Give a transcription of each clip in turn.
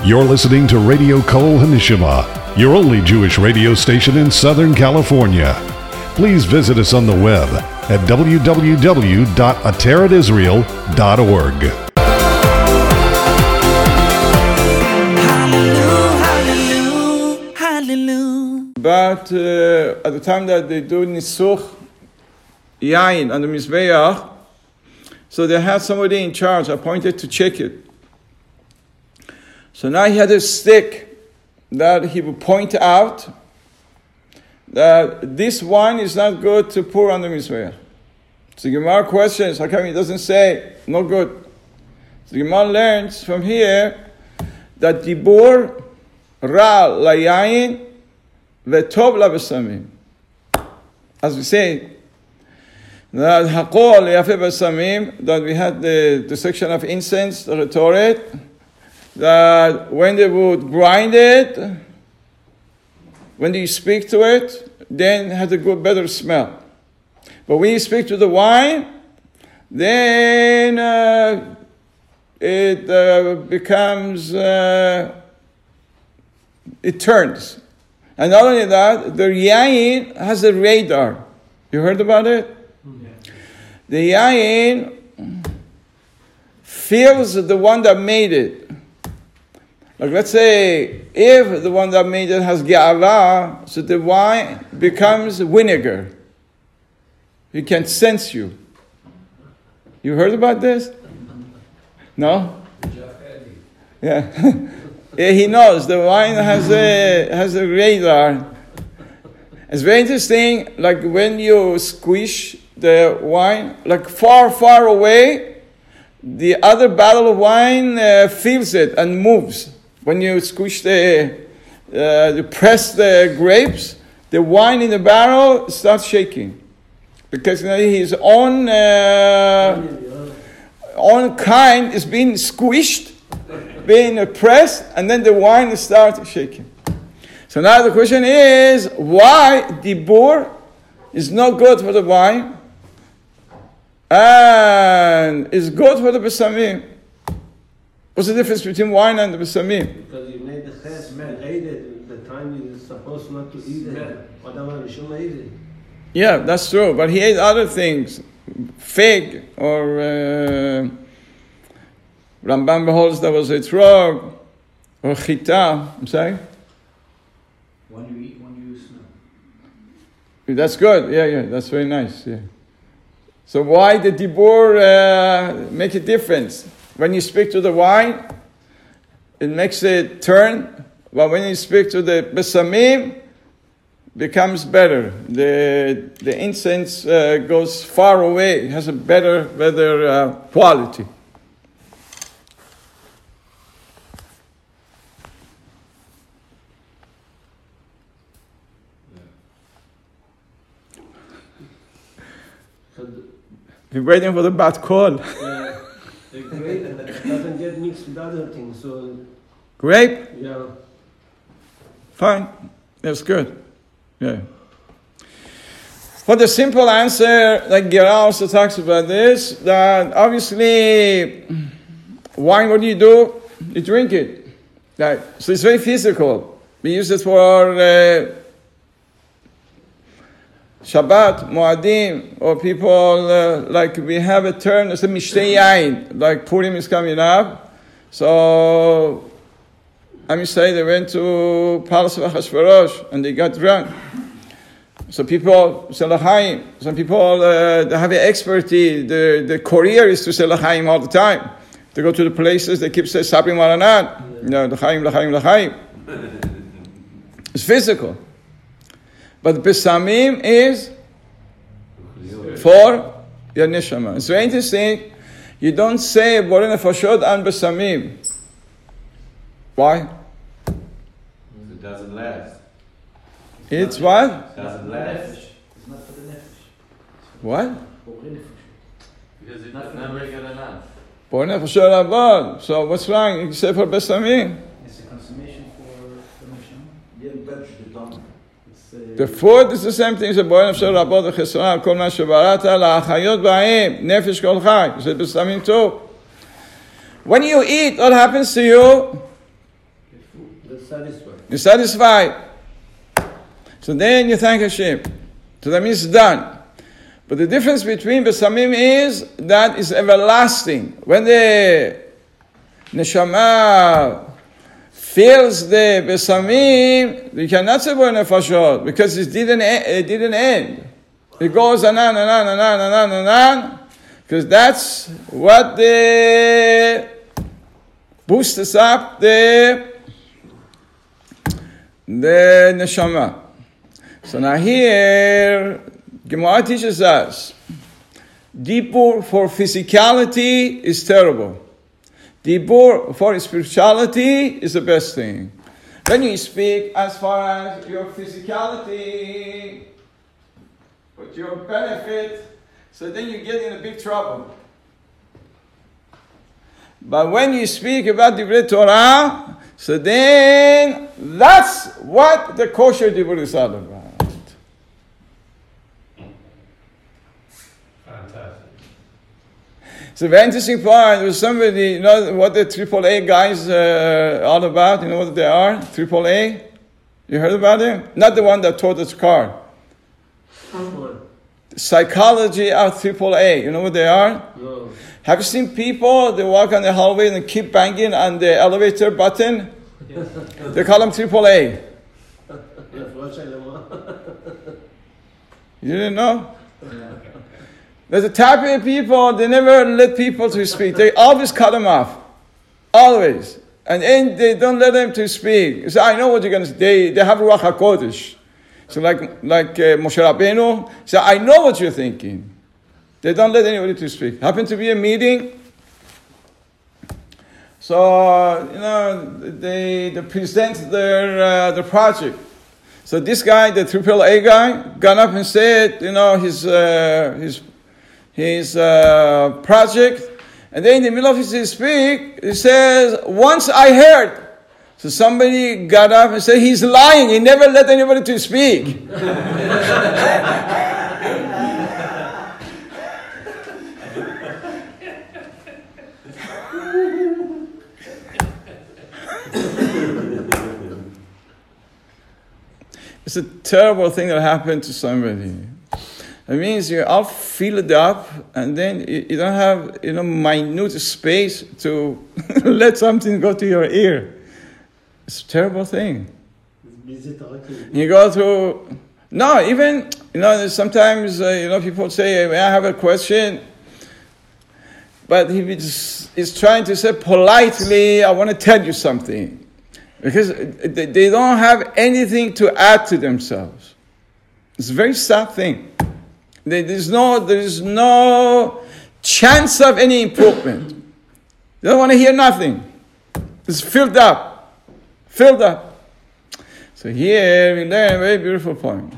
You're listening to Radio Kol Hanishima, your only Jewish radio station in Southern California. Please visit us on the web at www.ateradisrael.org. But at the time that they do Nisuch Yain on the Mizbeach, so they had somebody in charge appointed to check it. So now he had a stick that he would point out that this wine is not good to pour on the Mizbeach. So the Gemara questions, how come he doesn't say, no good? So the Gemara learns from here that Dibur Ra Layayin Vetov Labesamim. As we say, that Hakol Yafe Besamim, that we had the section of incense, the Retoret, that when they would grind it, when you speak to it, then it had a good, better smell. But when you speak to the wine, then it becomes, it turns. And not only that, the yayin has a radar. You heard about it? Yeah. The yayin feels the one that made it. Like let's say, if the one that made it has ge'ala, so the wine becomes vinegar. He can sense you. You heard about this? No? Yeah. Yeah, he knows the wine has a radar. It's very interesting. Like when you squish the wine, like far, far away, the other bottle of wine feels it and moves. When you squish you press the grapes, the wine in the barrel starts shaking because his own kind is being squished, being pressed, and then the wine starts shaking. So now the question is, why Dibur is not good for the wine and is good for the Besamim? What's the difference between wine and the Besamim? Because you made the ches, ate it, the time you're supposed not to eat it. Whatever, you shouldn't eat it. Yeah, that's true, but he ate other things, fig or... Rambam beholds there was a etrog or chita. I'm sorry? When you eat, when you smell. That's good. Yeah, that's very nice. Yeah. So why did Dibur make a difference? When you speak to the wine, it makes it turn. But when you speak to the Besamim, it becomes better. The incense goes far away. It has a better quality. We're waiting for the bat call. Yeah. The grape doesn't get mixed with other things, so... Grape? Yeah. Fine. That's good. Yeah. But the simple answer, like Gira also talks about this, that obviously, wine, what do? You drink it. Right. So it's very physical. We use it for... Shabbat, Moadim, or people, like we have a term, it's a Mishtei Yain, like Purim is coming up. So, Am Yisrael, they went to Palace of Achashverosh, and they got drunk. So people say L'chaim. Some people, they have an expertise. The career is to say L'chaim all the time. They go to the places, they keep saying Sabri Maranat. L'chaim, L'chaim, L'chaim. It's physical. But the Besamim is for your neshama. It's very interesting. You don't say Borei Nefashot and Besamim. Why? It doesn't last. It's what? It doesn't last. It's not for the nefesh. What? Because it's not regular enough. Borei Nefashot Abad. So what's wrong? You say for Besamim. It's a consummation for the neshama. Didn't touch the tongue. The food is the same thing. It's a Borei Nefashot Abad v'chesron kol ma shebarata la'achayot ba'im nefesh kol chai. You say Besamim too. When you eat, what happens to you? satisfied. You're satisfied. So then you thank Hashem. So that means it's done. But the difference between Besamim is that it's everlasting. When the Neshama feels the Besamim, you cannot say Bo Nefashot because it didn't end. It goes anan, because that's what the boosts up the Neshama. So now here, Gemara teaches us, Dibur for physicality is terrible. Dibur for spirituality is the best thing. When you speak as far as your physicality, but your benefit, so then you get in a big trouble. But when you speak about Divrei Torah, so then that's what the kosher Dibur is all about. It's a very interesting point. There was somebody, you know what the AAA guys are all about? You know what they are? AAA? You heard about them? Not the one that towed its car. Psychology of AAA. You know what they are? No. Have you seen people, they walk on the hallway and keep banging on the elevator button? They call them AAA. You didn't know? There's a type of people, they never let people to speak. They always cut them off. Always. And then they don't let them to speak. So I know what you're going to say. They have Ruach HaKodesh. So like Moshe Rabbeinu, so I know what you're thinking. They don't let anybody to speak. Happened to be a meeting. So, they present their project. So this guy, the AAA guy, got up and said, his project, and then in the middle of his speak, he says, once I heard. So somebody got up and said, he's lying, he never let anybody to speak. It's a terrible thing that happened to somebody. It means you're all filled up, and then you don't have minute space to let something go to your ear. It's a terrible thing. You go through. No, even sometimes people say, "May I have a question?" But he is trying to say politely, "I want to tell you something," because they don't have anything to add to themselves. It's a very sad thing. There is no chance of any improvement. They don't want to hear nothing. It's filled up. So here we learn a very beautiful point.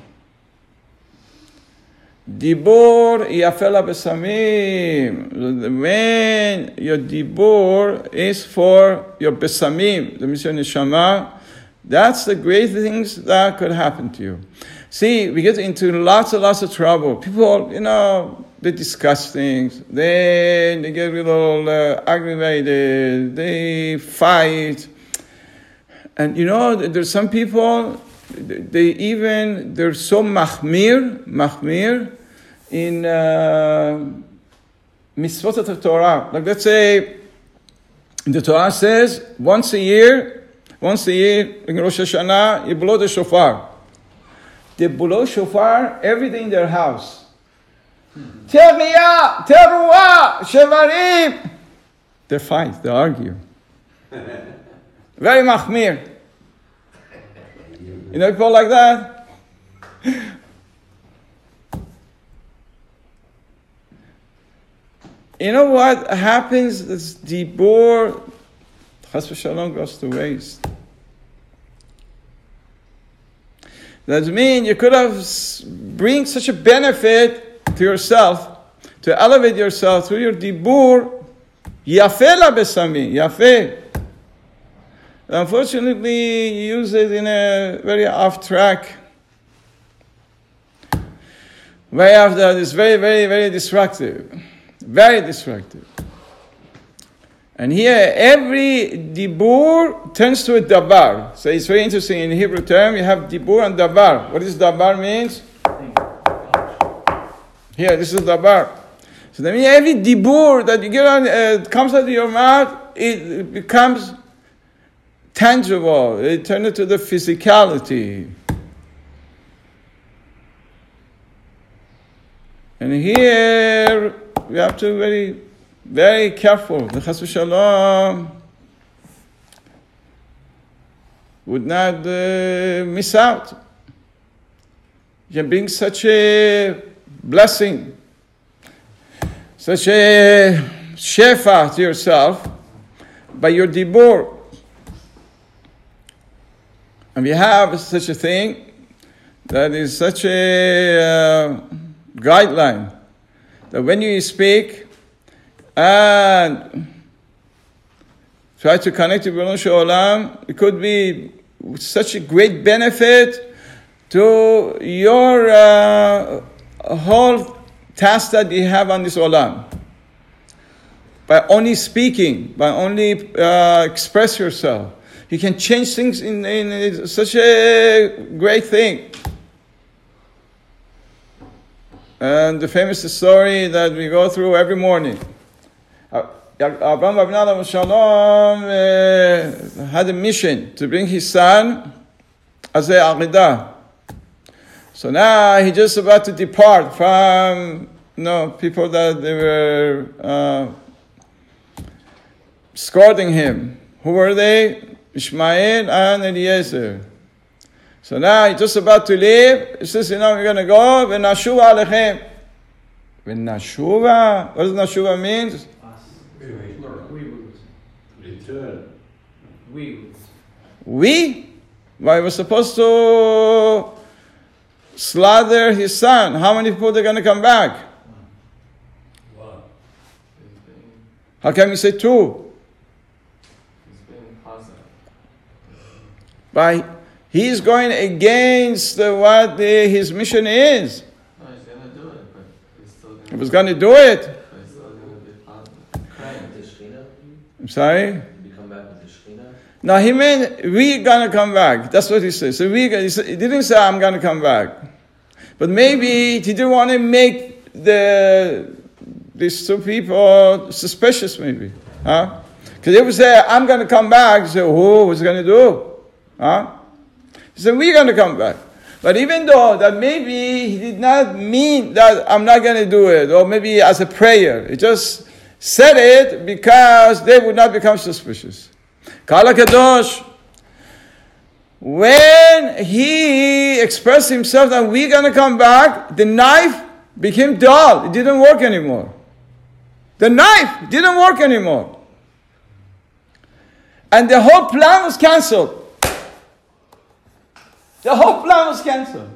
Dibur yafela besamim. When your dibur is for your besamim, the mission neshama, that's the great things that could happen to you. See, we get into lots and lots of trouble. People, they discuss things. Then they get a little aggravated. They fight. And there's some people, they're so machmir in mitzvot of the Torah. Like let's say, the Torah says, once a year, in Rosh Hashanah, you blow the shofar. They blow shofar every day in their house. Teruah, shevarim. They fight, they argue. Very machmir. People like that? You know what happens? This dibur, chas v'shalom, goes to waste. That means you could have bring such a benefit to yourself, to elevate yourself through your dibur. Yafeh la besami, yafeh. Unfortunately, you use it in a very off track. Way after, it's very, very, very destructive. Very destructive. And here, every dibur turns to a davar. So it's very interesting. In Hebrew term, you have dibur and davar. What does davar means? Here, this is davar. So that means every dibur that you get on, comes out of your mouth, it becomes tangible. It turns into the physicality. And here, we have to be very careful. The Chas v'Shalom would not miss out. You can bring such a blessing, such a shefa to yourself by your dibur. And we have such a thing that is such a guideline that when you speak and try to connect to B'nai Shalom, it could be such a great benefit to your whole task that you have on this olam. By only speaking, by only express yourself, you can change things in such a great thing. And the famous story that we go through every morning. Abraham Avinu Shalom had a mission to bring his son as a aqidah. So now he's just about to depart from people that they were escorting him. Who were they? Ishmael and Eliezer. So now he's just about to leave. He says, we're going to go. V'nashuva alechem. V'nashuva? What does nashuva mean? Return. We? Why, we're supposed to slaughter his son. How many people are going to come back? Wow. How come you say two? He's being positive. By he's going against what his mission is. No, he's going to do it, but he's still going to He was going to do it. But he's still going to be positive. Crying. The Shekhinah? I'm sorry? Did you come back with the Shekhinah? No, he meant we're going to come back. That's what he said. So he didn't say I'm going to come back. But maybe he didn't want to make these two people suspicious, maybe. Huh? Because if we say, I'm going to come back, you say, what's he going to do? Huh? He said, we're going to come back. But even though that maybe he did not mean that I'm not going to do it, or maybe as a prayer, he just said it because they would not become suspicious. Kala Kadosh, when he expressed himself that we're going to come back, the knife became dull. It didn't work anymore. The knife didn't work anymore. And the whole plan was cancelled. The whole plan was cancelled.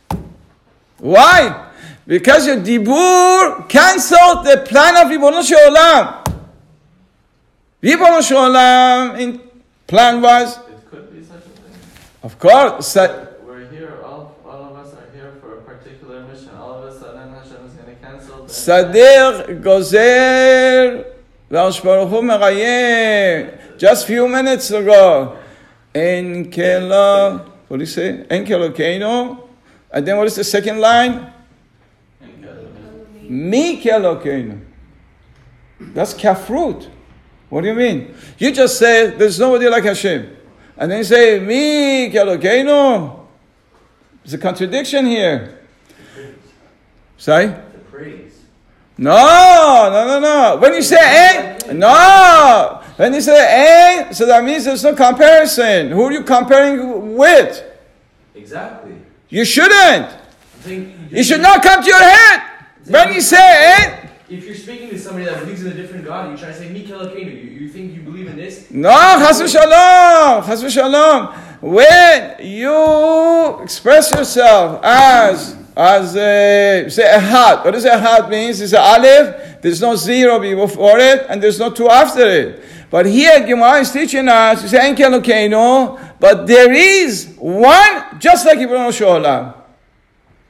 Why? Because your dibur cancelled the plan of Ribono Shel Olam. Ribono Shel Olam in plan was, It could be such a thing. of course, We're here, all of us are here for a particular mission. All of a sudden Hashem is going to cancel the Sadir Gozer V'Hashem Baruch Hu Merayeh. Just few minutes ago, En Kelo, what do you say? En Kelokeinu. And then what is the second line? Mi Kelokeinu. That's kafrut. What do you mean? You just say there's nobody like Hashem, and then you say Mi Kelokeinu. There's a contradiction here. Sorry? The praise. No. When you say ein, no. When you say ein, so that means there's no comparison. Who are you comparing with? Exactly. You shouldn't. I'm saying You should not come to your head. When you say ein, if you're speaking to somebody that believes in a different God, you're trying to say Mikel Akenu. You think you believe in this? no, chas v'shalom. When you express yourself as say ehad, what does ehad means? It's an aleph. There's no zero before it, and there's no two after it. But here, Gemara is teaching us, you say ein kelokeinu, but there is one just like Ribono Shel Olam.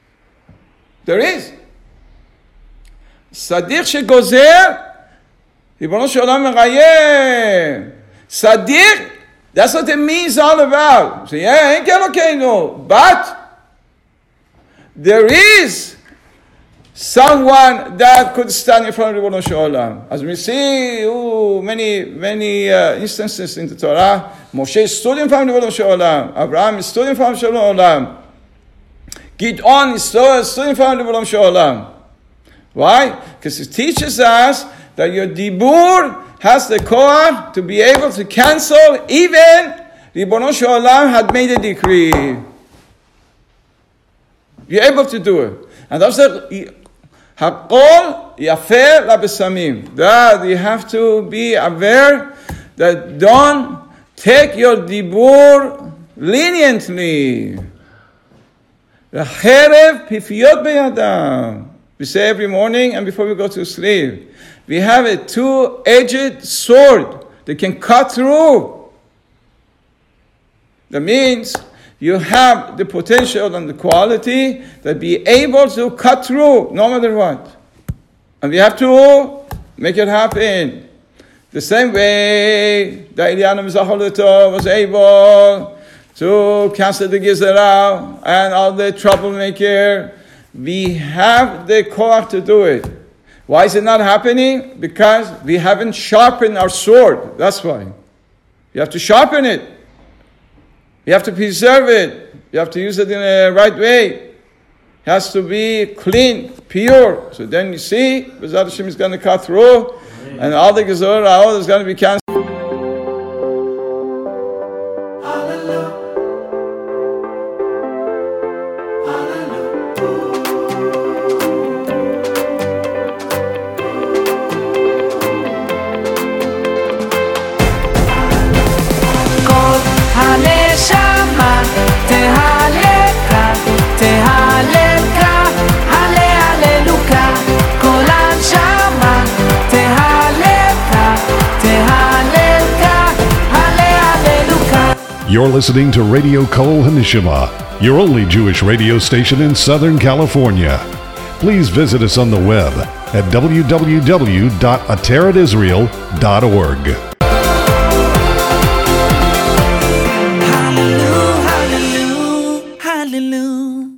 There is. Sadiq shegozer Ribono Shel Olam Mechayem. Sadiq, that's what it means all about. So yeah, ain't Elokeinu, but there is someone that could stand in front of Ribono Shel Olam. As we see many instances in the Torah, Moshe stood in front of Ribono Shel Olam, Abraham stood in front of Shel Olam, Gideon stood in front of Ribono Shel Olam. Why? Because it teaches us that your dibur has the koach to be able to cancel even Ribono Shel Olam had made a decree. You're able to do it. And that's the Hakol Yafeh Labesamim. That you have to be aware that don't take your dibur leniently. Cherev pifiyot beyadam. We say every morning and before we go to sleep. We have a two-edged sword that can cut through. That means you have the potential and the quality that be able to cut through no matter what. And we have to make it happen. The same way that Eliyahu Mizrahi was able to cancel the Gezerah and all the troublemaker, we have the koach to do it. Why is it not happening? Because we haven't sharpened our sword. That's why. You have to sharpen it. You have to preserve it. You have to use it in a right way. It has to be clean, pure. So then you see, B'ezrat Hashem is going to cut through, and all the Gezerah is going to be canceled. You're listening to Radio Kol Hanishima, your only Jewish radio station in Southern California. Please visit us on the web at www.ateratisrael.org. Hallelujah, hallelujah, hallelujah.